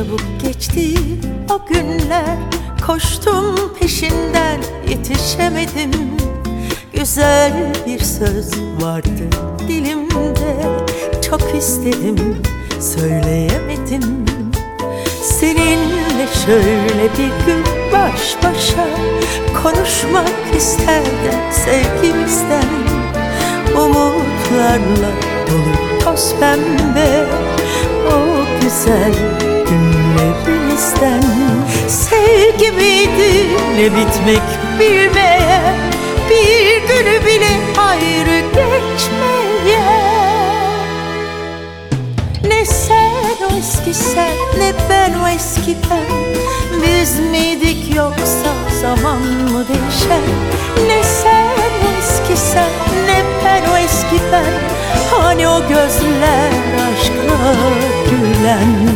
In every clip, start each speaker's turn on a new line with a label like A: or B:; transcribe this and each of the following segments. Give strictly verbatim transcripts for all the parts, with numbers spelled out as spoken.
A: çabuk geçti o günler, koştum peşinden yetişemedim. Güzel bir söz vardı dilimde, çok istedim söyleyemedim. Seninle şöyle bir gün baş başa konuşmak isterdim sevgimizden. Umutlarla dolu toz pembe o güzel günlerimizden. Sevgi miydi ne bitmek bilmeyen, bir günü bile ayrı geçmeyen. Ne sen o eski sen, ne ben o eski ben. Biz miydik yoksa zaman mı değişen? Ne sen o eski sen, ne ben o eski ben. Hani o gözler aşkla gülen.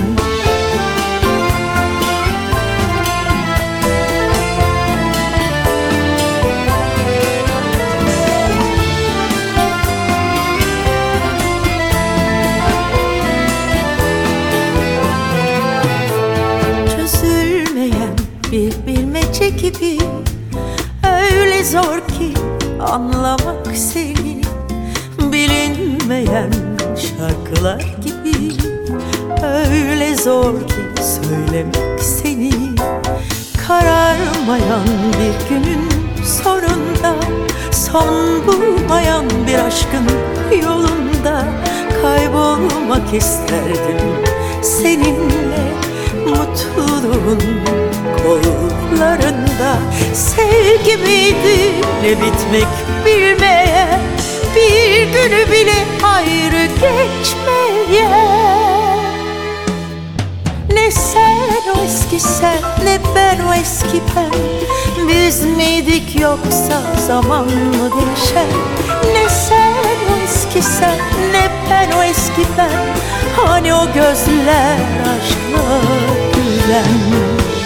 A: Bir bilmece gibi, öyle zor ki anlamak seni. Bilinmeyen şarkılar gibi, öyle zor ki söylemek seni. Kararmayan bir günün sonunda, son bulmayan bir aşkın yolunda kaybolmak isterdim seninle, mutluluğun kollarında. Sevgi miydi ne bitmek bilmeyen, bir günü bile ayrı geçmeyen. Ne sen o eski sen, ne ben o eski ben. Biz miydik yoksa zaman mı değişen? Ne sen o eski sen, ne ben o eski ben. Hani o gözler aşkla gülen.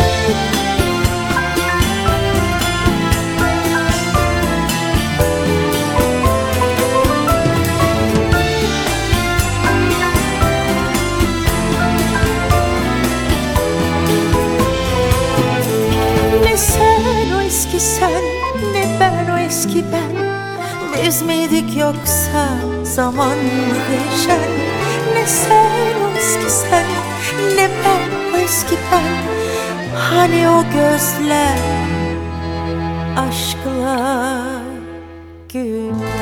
A: Ne sen o eski sen, ne ben o eski ben. Biz miydik yoksa zaman mı değişen? Ne sen o eski sen, ne ben o eski ben. Hani o gözler aşkla gülen.